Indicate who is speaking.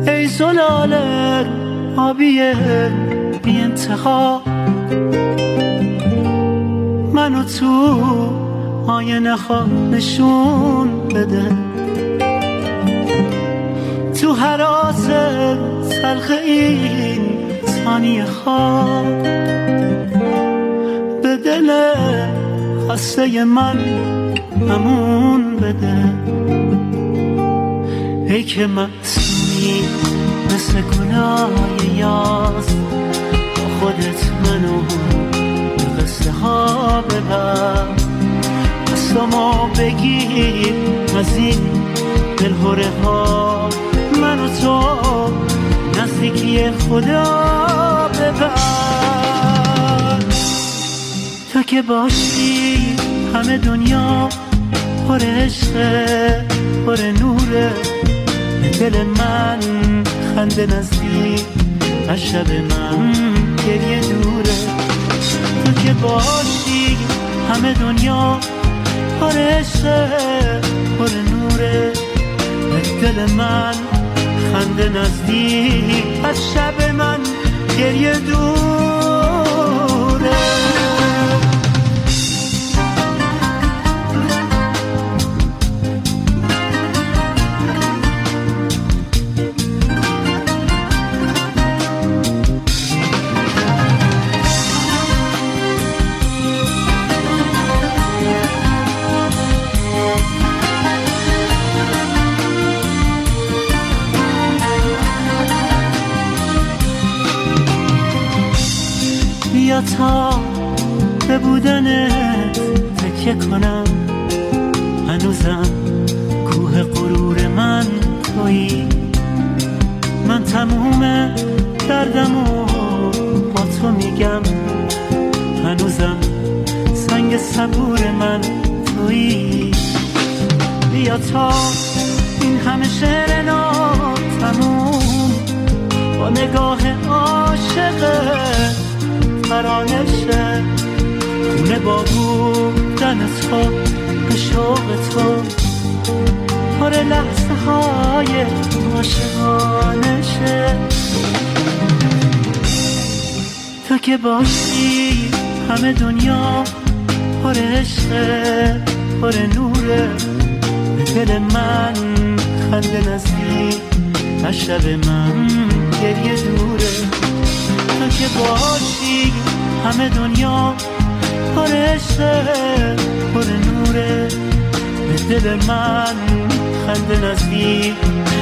Speaker 1: ای زلال آبی بی انتها، منو تو آینه ها نشون بده، تو هراس تلخ این ثانیه ها به دل خسته من امون بده. ای که معصومی مثل گلای یاس، با خودت منو به قصه ها ببر، دستامو بگیر از این دلهوره ها، منو تو نزدیکی خدا ببر. تو که باشی همه دنیا پر عشقه پر نوره، به دل من خنده نزدیک از شب من گریه دوره. تو که باشی همه دنیا پر عشقه پر نوره، به دل من خنده نزدیک از شب من گریه دوره. بیا تا به بودنت تکیه کنم، هنوزم کوه غرور من تویی، من تموم دردمو با تو میگم، هنوزم سنگ صبور من تویی. بیا تا این همه شعر ناتموم با نگاه عاشقت ترانه شه، خونه با بودن تو به شوق تو پر لحظه های عاشقانه شه. تو که باشی همه دنیا پر عشقه پر نوره، به دل من خنده نزدیک از شب من گریه دوره. تو که باشی همه دنیا پر عشقه پر نوره، به دل من خنده نزدیک